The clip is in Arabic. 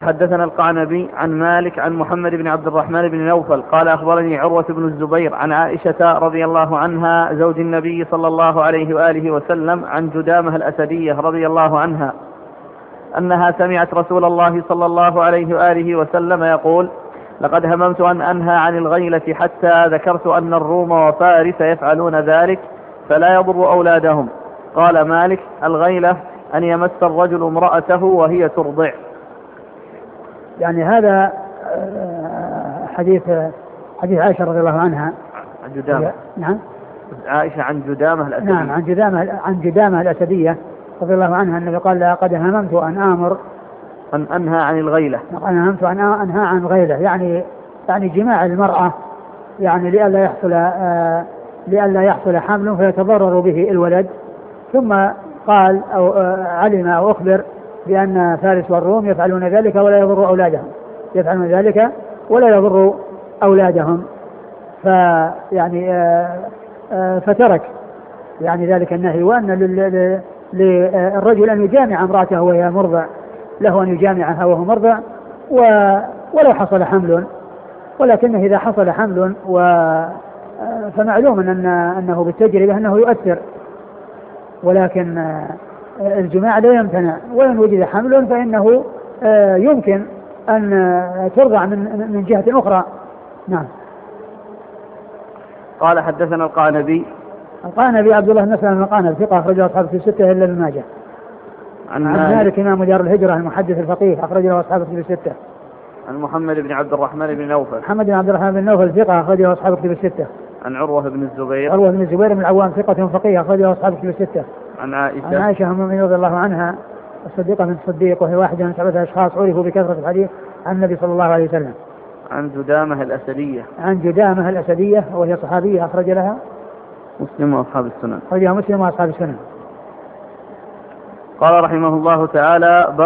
حدثنا القعنبي عن مالك عن محمد بن عبد الرحمن بن نوفل قال أخبرني عروة بن الزبير عن عائشة رضي الله عنها زوج النبي صلى الله عليه وآله وسلم عن جدامة الأسدية رضي الله عنها أنها سمعت رسول الله صلى الله عليه وآله وسلم يقول: لقد هممت أن أنهى عن الغيلة حتى ذكرت أن الروم وفارس يفعلون ذلك فلا يضر أولادهم. قال مالك: الغيلة أن يمس الرجل امرأته وهي ترضع. يعني هذا حديث عائشة رضي الله عنها عن جدامة. نعم. عائشة عن جدامة الأسدية. نعم، عن جدامة الأسدية رضي الله عنها النبي قال: لقد هممت أن أنهى عن الغيلة. هممت أن أنهى عن غيلة، يعني جماع المرأة، يعني لئلا يحصل حمل فيتضرر به الولد. ثم قال أو علم أو أخبر بأن فارس والروم يفعلون ذلك ولا يضر أولادهم، فترك يعني ذلك النهي. وأن للرجل أن يجامع امرأته وهي مرضع، له أن يجامعها وهو مرضع ولو حصل حمل، ولكنه إذا حصل حمل فمعلوم أنه بالتجربة أنه يؤثر، ولكن الجماع لا يمتنع، وإن وجد حمل فإنه يمكن أن ترضع من جهة أخرى. نعم. قال حدثنا القعنبي عبد الله بن مسلم القعنبي ثقة أخرجه أصحابه في الستة إلا ابن ماجه. عن مالك إمام دار الهجرة المحدث الفقيه أخرجه أصحابه في الستة. عن محمد بن عبد الرحمن بن نوفل ثقة أخرجه أصحابه في الستة. عن عروة بن الزبير بن العوام ثقة فقيه أخرجه أصحابه في الستة. عن عائشة أم المؤمنين رضي الله عنها الصديقة من الصديق، وهي واحدة من 7 أشخاص عرفوا بكثرة الحديث عن النبي صلى الله عليه وسلم. عن جدامة الأسدية وهي صحابية أخرج لها مسلم وأصحاب السنن. قال رحمه الله تعالى: